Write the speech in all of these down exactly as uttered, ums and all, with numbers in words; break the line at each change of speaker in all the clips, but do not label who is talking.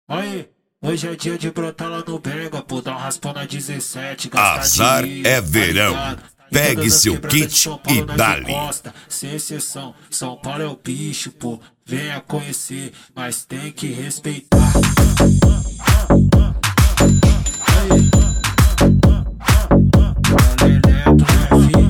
Aí, hoje é dia de brotar lá no Berga, pô, dar um raspão na dezessete, gastar
Azar
dinheiro,
é verão.
tá ligado? E
Pegue
todas as
seu
quebradas de
kit
São Paulo
e
nós
dale.
encosta, sem exceção, São Paulo é o bicho, pô, venha conhecer, mas tem que respeitar. Aí, Eletro, né, filho?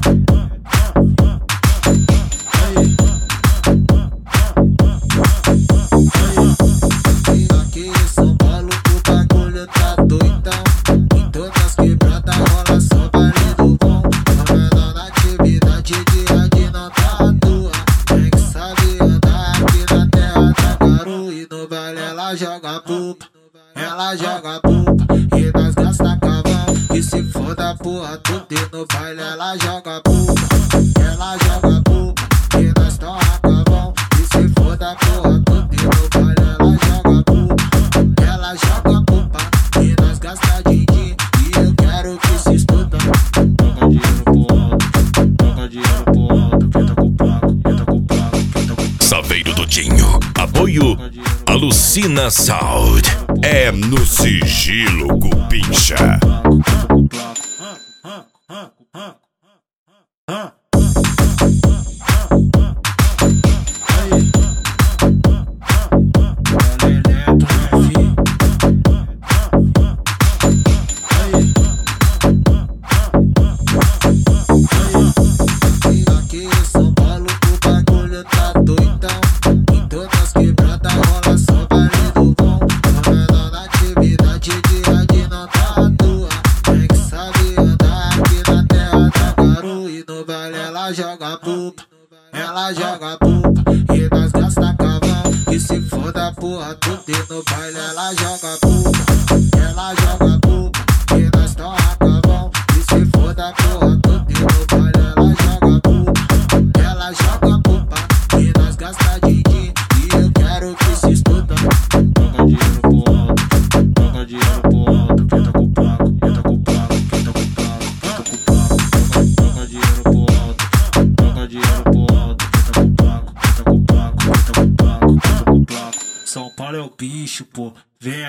Aqui em São Paulo o bagulho tá doidão. Em todas as quebradas rola só baile do bom. Não é da atividade dia não tá à toa. Quem que sabe andar aqui na terra da garoa. E no baile ela joga pupa, ela joga pupa. E nós gasta cavão, e se for da porra tudo. E no baile ela joga pupa, ela joga pupa. E nós toma cavão, e se for da porra tudo. E no baile ela joga pupa, ela joga pupa. E nós gasta din-din, e eu quero que se exploda.
Joga dinheiro pro alto, joga dinheiro pro alto. Quem tá com placa, quem tá com placa, quem tá com placa.
Saveiro do Dinho. Apoio Alucina Sound. É no sigilo, Cupincha.
Aqui em São Paulo o bagulho tá doidão. Em todas as quebradas rola só baile do bom. Não é da atividade dia não tá à toa. Quem que sabe andar aqui na terra da garoa. E no baile ela joga pupa, ela joga pupa. E nós gasta cavão, e se for da porra tudo. E no baile ela joga pupa, ela joga pupa. E nós toma cavão, e se for da porra tudo. E no baile ela joga pupa, ela joga pupa. E nós gasta din-din, e eu quero que se exploda.
Joga dinheiro pro alto, joga dinheiro pro alto. Quem tá com placa, quem tá com placa, quem tá com placa, quem tá com placa. Joga, joga dinheiro pro alto, joga dinheiro pro alto. Quem tá com placa, quem tá com placa, quem tá com placa, quem tá com placa. São Paulo é o bicho, pô, venha.